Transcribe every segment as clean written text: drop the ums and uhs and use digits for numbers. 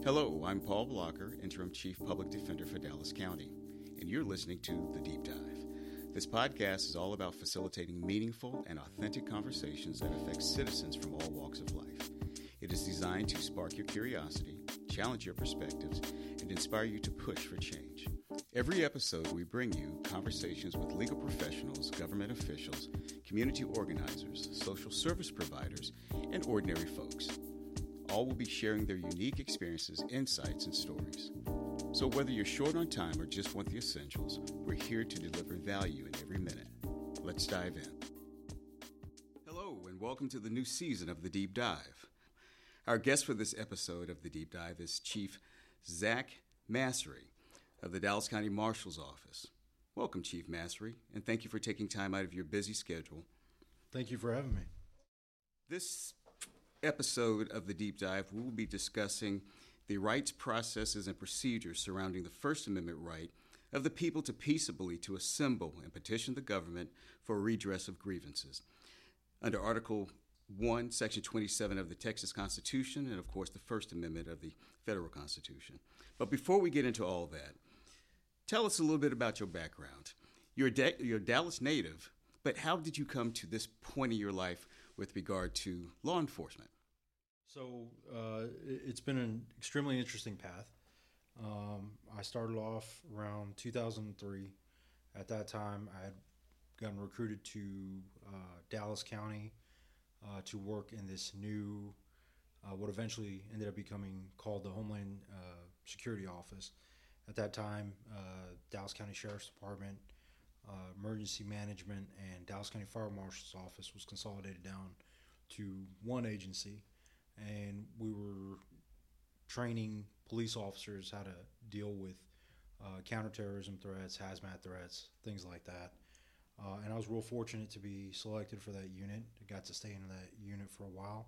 Hello, I'm Paul Blocker, Interim Chief Public Defender for Dallas County, and you're listening to The Deep Dive. This podcast is all about facilitating meaningful and authentic conversations that affect citizens from all walks of life. It is designed to spark your curiosity, challenge your perspectives, and inspire you to push for change. Every episode, we bring you conversations with legal professionals, government officials, community organizers, social service providers, and ordinary folks. All will be sharing their unique experiences, insights, and stories. So whether you're short on time or just want the essentials, we're here to deliver value in every minute. Let's dive in. Hello, and welcome to the new season of The Deep Dive. Our guest for this episode of The Deep Dive is Chief Zach Masry of the Dallas County Marshal's Office. Welcome, Chief Masry, and thank you for taking time out of your busy schedule. Thank you for having me. This episode of The Deep Dive, we will be discussing the rights, processes, and procedures surrounding the First Amendment right of the people to peaceably to assemble and petition the government for redress of grievances. Under Article 1, Section 27 of the Texas Constitution, and of course the First Amendment of the Federal Constitution. But before we get into all that, tell us a little bit about your background. You're a Dallas native, but how did you come to this point in your life with regard to law enforcement? So it's been an extremely interesting path. I started off around 2003. At that time, I had gotten recruited to Dallas County to work in this new, what eventually ended up becoming called the Homeland Security Office. At that time, Dallas County Sheriff's Department, Emergency Management, and Dallas County Fire Marshal's Office was consolidated down to one agency, and we were training police officers how to deal with counterterrorism threats, hazmat threats, things like that. And I was real fortunate to be selected for that unit. I got to stay in that unit for a while,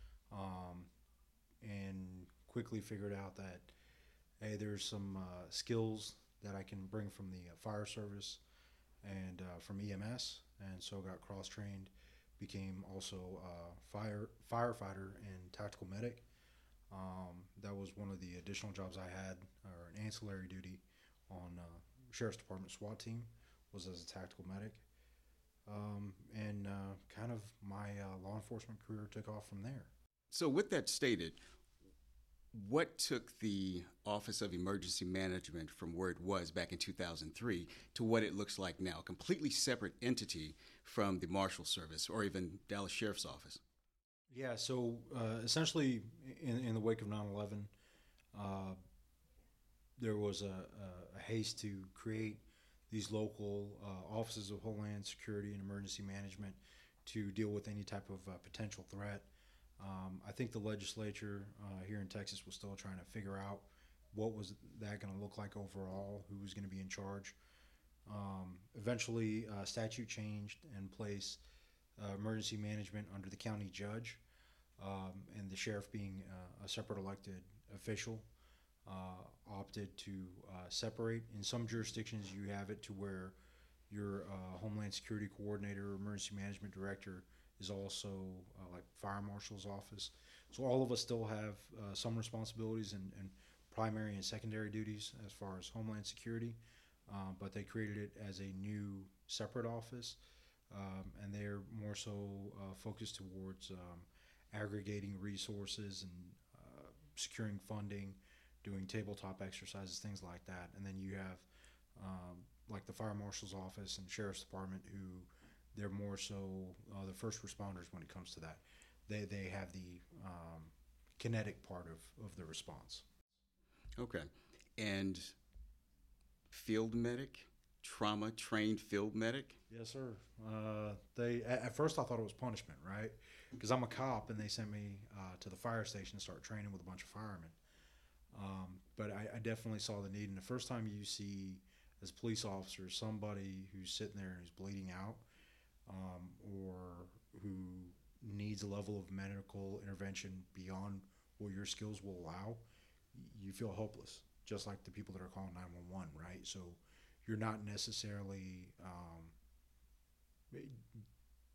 and quickly figured out that, hey, there's some skills that I can bring from the fire service and from EMS, and so got cross-trained, became also a firefighter and tactical medic. That was one of the additional jobs I had, or an ancillary duty on Sheriff's Department SWAT team, was as a tactical medic. And kind of my law enforcement career took off from there. So with that stated, what took the Office of Emergency Management from where it was back in 2003 to what it looks like now, a completely separate entity from the Marshal Service or even Dallas Sheriff's Office? Yeah, so essentially in the wake of 9/11, there was a haste to create these local offices of Homeland Security and Emergency Management to deal with any type of potential threat. I think the legislature here in Texas was still trying to figure out what was that going to look like overall, who was going to be in charge. Eventually, statute changed and placed emergency management under the county judge, and the sheriff, being a separate elected official, opted to separate. In some jurisdictions, you have it to where your Homeland Security Coordinator or Emergency Management Director is also like Fire Marshal's Office. So all of us still have some responsibilities and primary and secondary duties as far as Homeland Security, but they created it as a new separate office, and they're more so focused towards aggregating resources and securing funding, doing tabletop exercises, things like that. And then you have like the Fire Marshal's Office and Sheriff's Department, who they're more so the first responders when it comes to that. They have the kinetic part of the response. Okay. And field medic, trauma-trained field medic? Yes, sir. They at first I thought it was punishment, right? Because I'm a cop, and they sent me to the fire station to start training with a bunch of firemen. But I definitely saw the need. And the first time you see, as a police officer, somebody who's sitting there and who's bleeding out, or who needs a level of medical intervention beyond what your skills will allow, you feel hopeless, just like the people that are calling 911, right? So you're not necessarily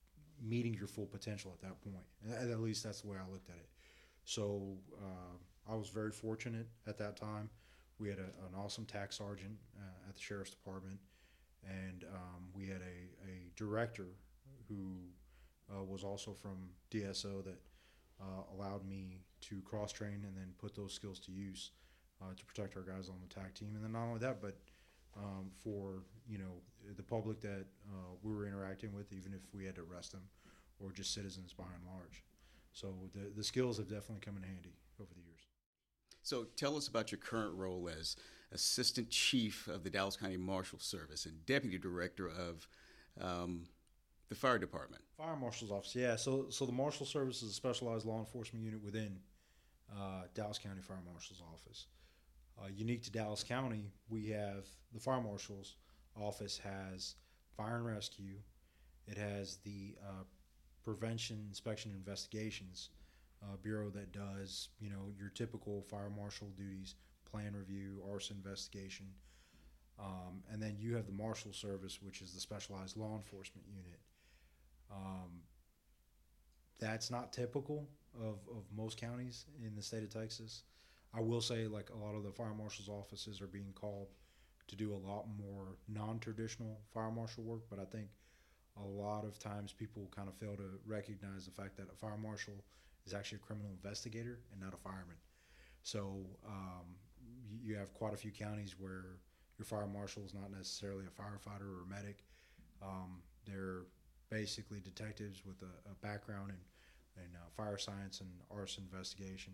meeting your full potential at that point. At least that's the way I looked at it. So I was very fortunate at that time. We had an awesome tax sergeant at the sheriff's department, and we had a director who was also from DSO that allowed me to cross train and then put those skills to use to protect our guys on the TAC team. And then not only that, but for the public that we were interacting with, even if we had to arrest them, or just citizens by and large. So the skills have definitely come in handy over the years. So tell us about your current role as Assistant Chief of the Dallas County Marshal Service and Deputy Director of the Fire Department. Fire Marshal's Office, yeah. So the Marshal Service is a specialized law enforcement unit within Dallas County Fire Marshal's Office. Unique to Dallas County, we have the Fire Marshal's Office has Fire and Rescue. It has the Prevention, Inspection, and Investigations Bureau that does, your typical fire marshal duties, plan review, arson investigation. And then you have the Marshal Service, which is the specialized law enforcement unit. That's not typical of most counties in the state of Texas. I will say, like, a lot of the fire marshal's offices are being called to do a lot more non-traditional fire marshal work, but I think a lot of times people kind of fail to recognize the fact that a fire marshal is actually a criminal investigator and not a fireman. So you have quite a few counties where your fire marshal is not necessarily a firefighter or a medic. They're basically detectives with a background in fire science and arson investigation.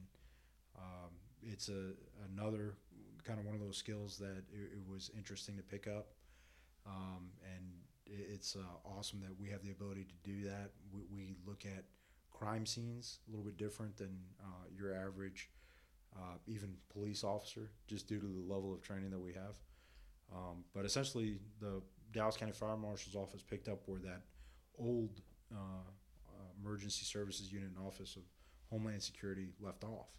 It's another kind of one of those skills that it was interesting to pick up, and it's awesome that we have the ability to do that. We look at crime scenes a little bit different than your average even police officer, just due to the level of training that we have. But essentially, the Dallas County Fire Marshal's Office picked up where that old Emergency Services Unit and Office of Homeland Security left off.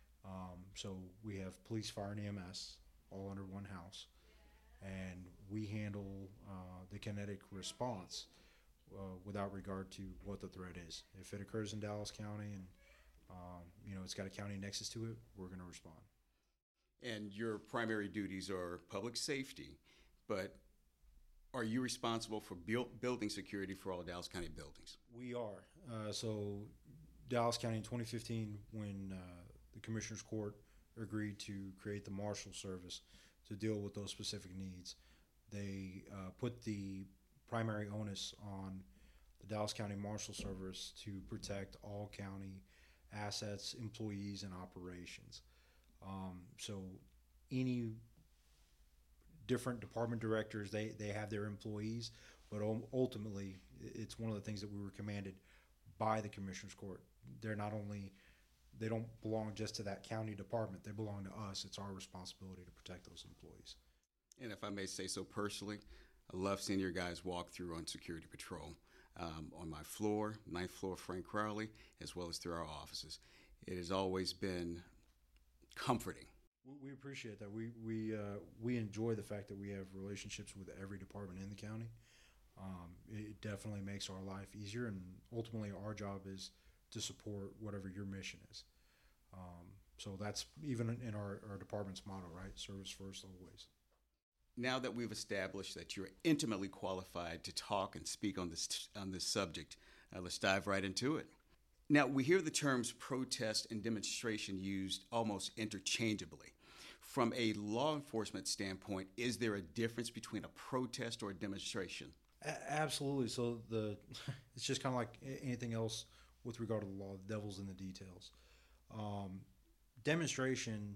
So we have police, fire, and EMS all under one house, and we handle the kinetic response without regard to what the threat is. If it occurs in Dallas County and it's got a county nexus to it, we're going to respond. And your primary duties are public safety, but are you responsible for building security for all Dallas County buildings? We are. So Dallas County in 2015, when the Commissioner's Court agreed to create the Marshal Service to deal with those specific needs, they put the primary onus on the Dallas County Marshal Service to protect all county assets, employees, and operations. So any different department directors, they have their employees, but ultimately it's one of the things that we were commanded by the Commissioner's Court. They don't belong just to that county department. They belong to us. It's our responsibility to protect those employees. And if I may say so personally, I love seeing your guys walk through on security patrol on my floor, 9th floor Frank Crowley, as well as through our offices. It has always been comforting. We appreciate that. We enjoy the fact that we have relationships with every department in the county. It definitely makes our life easier, and ultimately our job is to support whatever your mission is. So that's even in our department's motto, right? Service first, always. Now that we've established that you're intimately qualified to talk and speak on this subject, let's dive right into it. Now, we hear the terms protest and demonstration used almost interchangeably. From a law enforcement standpoint, is there a difference between a protest or a demonstration? Absolutely. So it's just kind of like anything else with regard to the law. The devil's in the details. Demonstration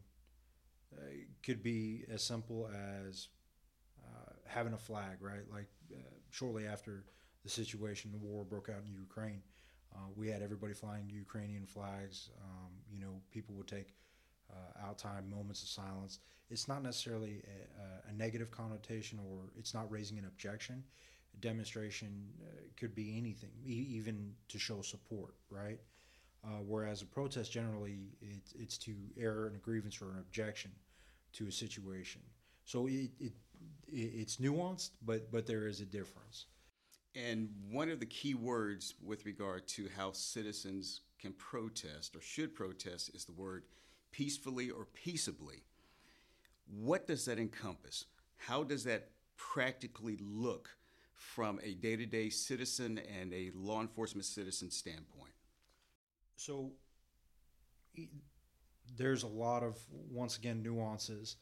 could be as simple as having a flag, right? Like shortly after the situation, the war broke out in Ukraine, we had everybody flying Ukrainian flags. People would take out time, moments of silence. It's not necessarily a negative connotation, or it's not raising an objection. A demonstration could be anything, even to show support, right? Whereas a protest, generally, it's to air a grievance or an objection to a situation. So it's nuanced, but there is a difference. And one of the key words with regard to how citizens can protest or should protest is the word peacefully or peaceably. What does that encompass? How does that practically look from a day-to-day citizen and a law enforcement citizen standpoint? So there's a lot of, once again, nuances.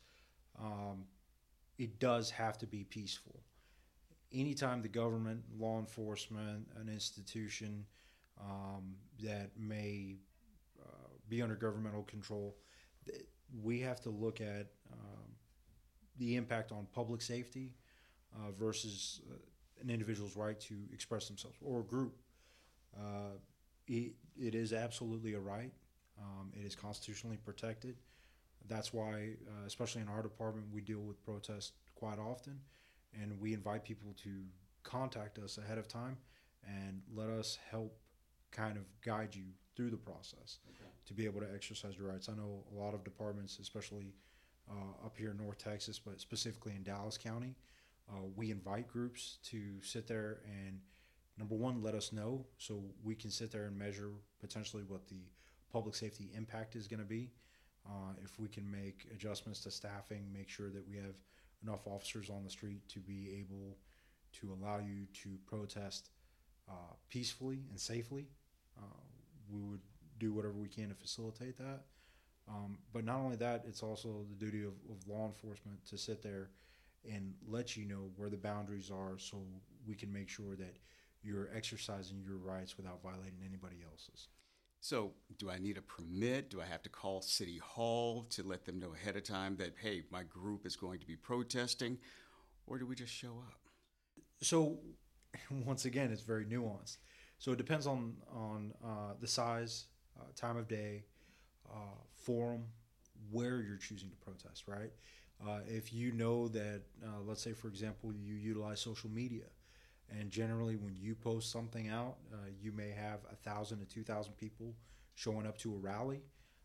It does have to be peaceful. Anytime the government, law enforcement, an institution that may be under governmental control, we have to look at the impact on public safety versus an individual's right to express themselves or a group. It is absolutely a right. It is constitutionally protected. That's why, especially in our department, we deal with protests quite often, and we invite people to contact us ahead of time and let us help kind of guide you through the process to be able to exercise your rights. I know a lot of departments, especially up here in North Texas, but specifically in Dallas County, we invite groups to sit there and, number one, let us know so we can sit there and measure potentially what the public safety impact is going to be. If we can make adjustments to staffing, make sure that we have enough officers on the street to be able to allow you to protest peacefully and safely, we would do whatever we can to facilitate that. But not only that, it's also the duty of law enforcement to sit there and let you know where the boundaries are so we can make sure that you're exercising your rights without violating anybody else's. So, do I need a permit? Do I have to call City Hall to let them know ahead of time that, hey, my group is going to be protesting? Or do we just show up? So, once again, it's very nuanced. So it depends on the size, time of day, forum, where you're choosing to protest, right? If you know that, let's say, for example, you utilize social media, and generally when you post something out, you may have 1,000 to 2,000 people showing up to a rally.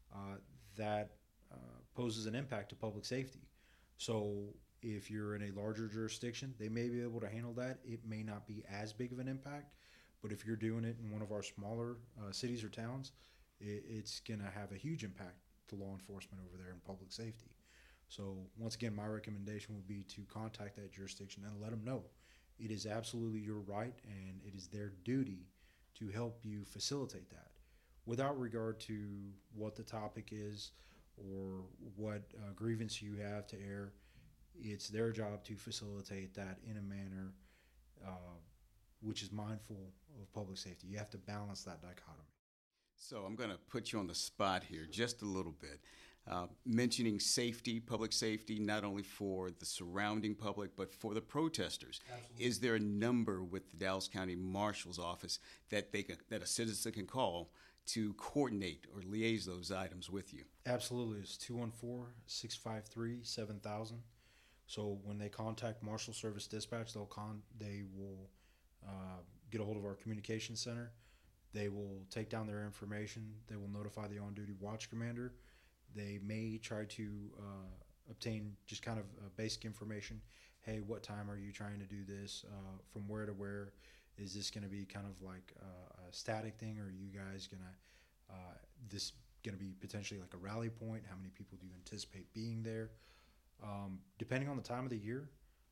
That poses an impact to public safety. So if you're in a larger jurisdiction, they may be able to handle that. It may not be as big of an impact, but if you're doing it in one of our smaller cities or towns, it's going to have a huge impact to law enforcement over there in public safety. So once again, my recommendation would be to contact that jurisdiction and let them know it is absolutely your right and it is their duty to help you facilitate that without regard to what the topic is or what grievance you have to air. It's their job to facilitate that in a manner which is mindful of public safety. You have to balance that dichotomy. So I'm going to put you on the spot here just a little bit. Mentioning safety, public safety, not only for the surrounding public, but for the protesters. Absolutely. Is there a number with the Dallas County Marshal's Office that that a citizen can call to coordinate or liaise those items with you? Absolutely. It's 214-653-7000. So when they contact Marshal Service Dispatch, they will get a hold of our communication center. They will take down their information. They will notify the on-duty watch commander. They may try to obtain just kind of basic information. Hey, what time are you trying to do this? From where to where? Is this going to be kind of like a static thing, or are you guys going to this going to be potentially like a rally point? How many people do you anticipate being there? Depending on the time of the year,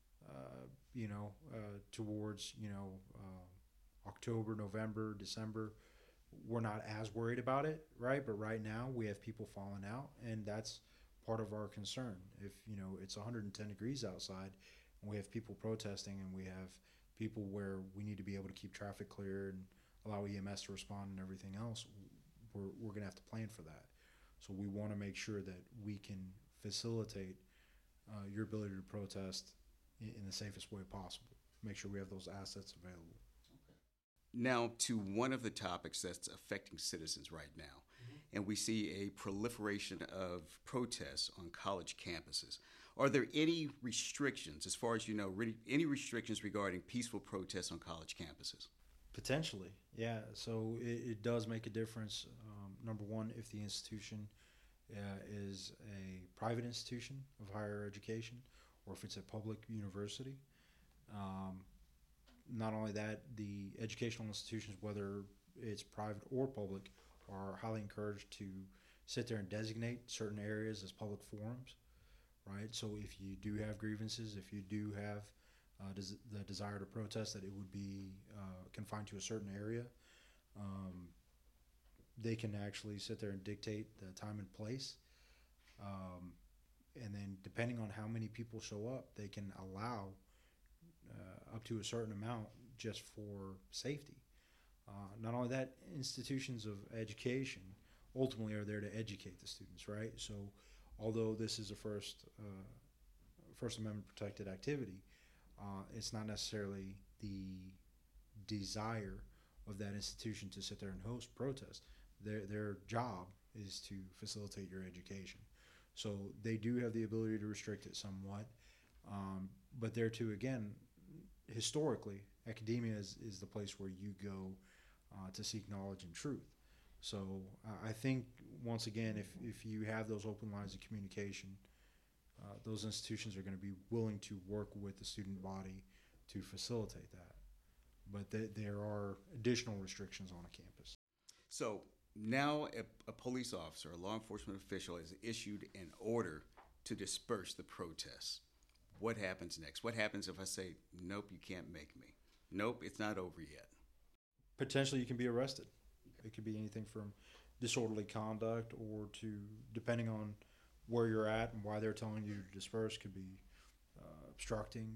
towards October, November, December, we're not as worried about it, right? But right now we have people falling out, and that's part of our concern. If it's 110 degrees outside and we have people protesting and we have people where we need to be able to keep traffic clear and allow EMS to respond and everything else, we're going to have to plan for that. So we want to make sure that we can facilitate your ability to protest in the safest way possible. Make sure we have those assets available. Now to one of the topics that's affecting citizens right now, and we see a proliferation of protests on college campuses. Are there any restrictions, as far as you know, any restrictions regarding peaceful protests on college campuses? Potentially, yeah. So it does make a difference. Number one, if the institution is a private institution of higher education, or if it's a public university. Not only that, the educational institutions, whether it's private or public, are highly encouraged to sit there and designate certain areas as public forums, right? So if you do have grievances, if you do have the desire to protest, that it would be confined to a certain area. Um, they can actually sit there and dictate the time and place. And then depending on how many people show up, they can allow up to a certain amount just for safety. Not only that, institutions of education ultimately are there to educate the students, right? So although this is a First Amendment protected activity, it's not necessarily the desire of that institution to sit there and host protests. Their job is to facilitate your education. So they do have the ability to restrict it somewhat. But there too, again, historically, academia is the place where you go to seek knowledge and truth. So I think, once again, if you have those open lines of communication, those institutions are going to be willing to work with the student body to facilitate that. But there are additional restrictions on a campus. So now a police officer, a law enforcement official, has issued an order to disperse the protests. What happens next? What happens if I say, nope, you can't make me? Nope, it's not over yet. Potentially you can be arrested. It could be anything from disorderly conduct or to, depending on where you're at and why they're telling you to disperse, could be obstructing.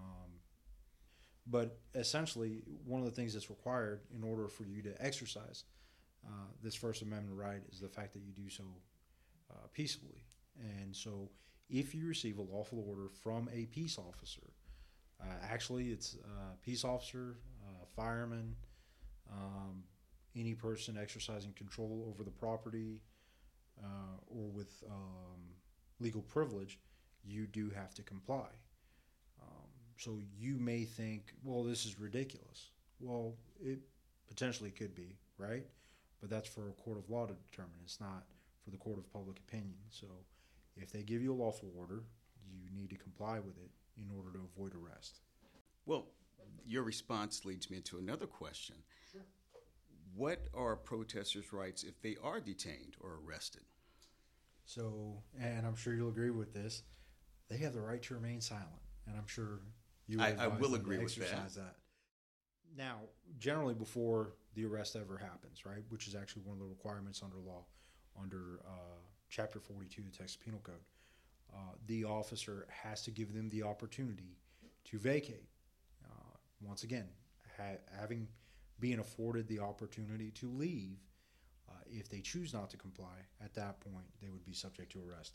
But essentially, one of the things that's required in order for you to exercise this First Amendment right is the fact that you do so peaceably. And so if you receive a lawful order from a peace officer, actually it's a peace officer, fireman, any person exercising control over the property or with legal privilege, you do have to comply. So you may think, well, this is ridiculous. Well, it potentially could be, right? But that's for a court of law to determine. It's not for the court of public opinion. So if they give you a lawful order, you need to comply with it in order to avoid arrest. Well, your response leads me into another question. Sure. What are protesters' rights if they are detained or arrested? So, and I'm sure you'll agree with this, they have the right to remain silent. And I'm sure you would I will them agree to with exercise that. Now, generally before the arrest ever happens, right, which is actually one of the requirements under law, under Chapter 42 of the Texas Penal Code, the officer has to give them the opportunity to vacate. Once again, being afforded the opportunity to leave, if they choose not to comply, at that point they would be subject to arrest.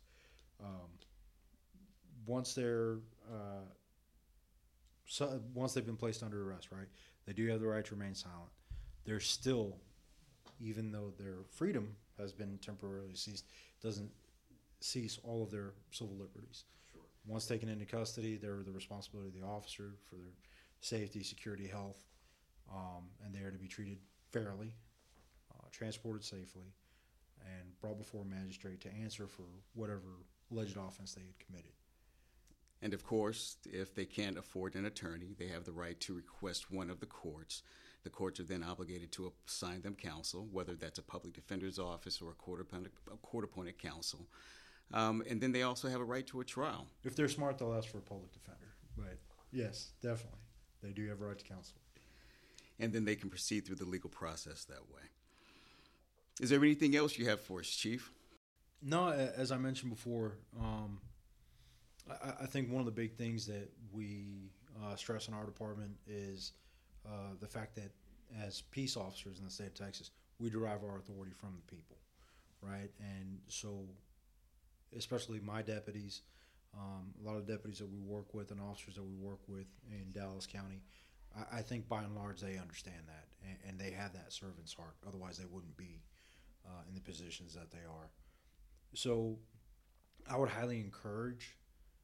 Once they've been placed under arrest, right, they do have the right to remain silent. They're still, even though their freedom has been temporarily ceased, doesn't cease all of their civil liberties. Sure. Once taken into custody, they're the responsibility of the officer for their safety, security, health, and they are to be treated fairly, transported safely, and brought before a magistrate to answer for whatever alleged offense they had committed. And of course, if they can't afford an attorney, they have the right to request one of the courts. The courts are then obligated to assign them counsel, whether that's a public defender's office or a court-appointed counsel. And then they also have a right to a trial. If they're smart, they'll ask for a public defender. But yes, definitely, they do have a right to counsel. And then they can proceed through the legal process that way. Is there anything else you have for us, Chief? No, as I mentioned before, I think one of the big things that we stress in our department is the fact that as peace officers in the state of Texas, we derive our authority from the people, right? And so, especially my deputies, a lot of deputies that we work with and officers that we work with in Dallas County, I think by and large they understand that and they have that servant's heart. Otherwise, they wouldn't be in the positions that they are. So, I would highly encourage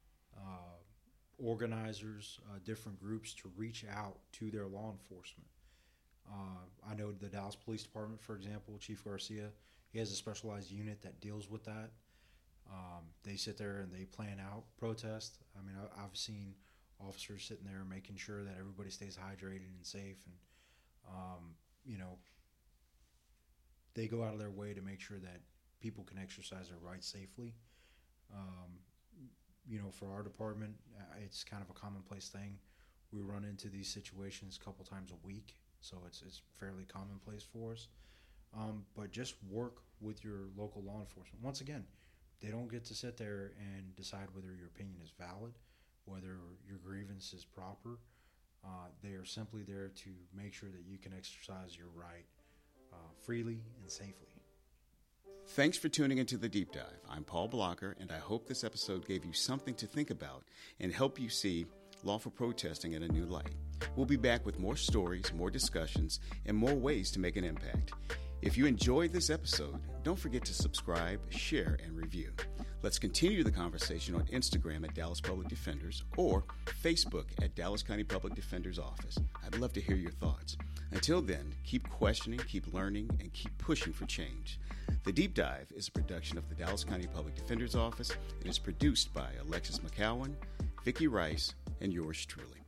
organizers, different groups to reach out to their law enforcement. I know the Dallas Police Department, for example, Chief Garcia, he has a specialized unit that deals with that. They sit there and they plan out protests. I mean, I've seen officers sitting there making sure that everybody stays hydrated and safe, and they go out of their way to make sure that people can exercise their rights safely. For our department, it's kind of a commonplace thing. We run into these situations a couple times a week, so it's fairly commonplace for us. But just work with your local law enforcement. Once again, they don't get to sit there and decide whether your opinion is valid, whether your grievance is proper. They are simply there to make sure that you can exercise your right freely and safely. Thanks for tuning into The Deep Dive. I'm Paul Blocker, and I hope this episode gave you something to think about and help you see lawful protesting in a new light. We'll be back with more stories, more discussions, and more ways to make an impact. If you enjoyed this episode, don't forget to subscribe, share, and review. Let's continue the conversation on Instagram at Dallas Public Defenders or Facebook at Dallas County Public Defender's Office. I'd love to hear your thoughts. Until then, keep questioning, keep learning, and keep pushing for change. The Deep Dive is a production of the Dallas County Public Defender's Office and is produced by Alexis McCowan, Vicki Rice, and yours truly.